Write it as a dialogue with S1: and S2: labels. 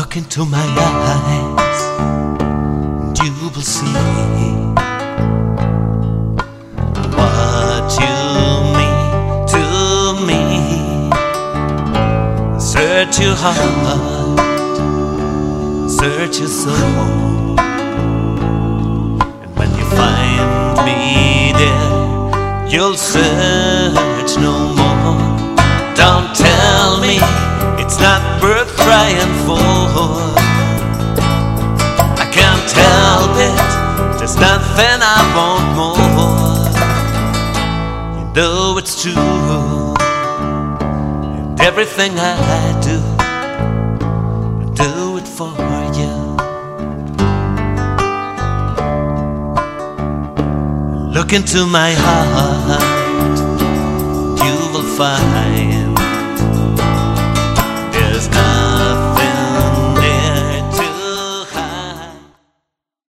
S1: Look into my eyes and you will see what you mean to me. Search your heart, search your soul, and when you find me there, you'll search no more. Don't tell me it's not worth trying for. I can't help it, there's nothing I want more. You know it's true, and everything I do it for you. Look into my heart,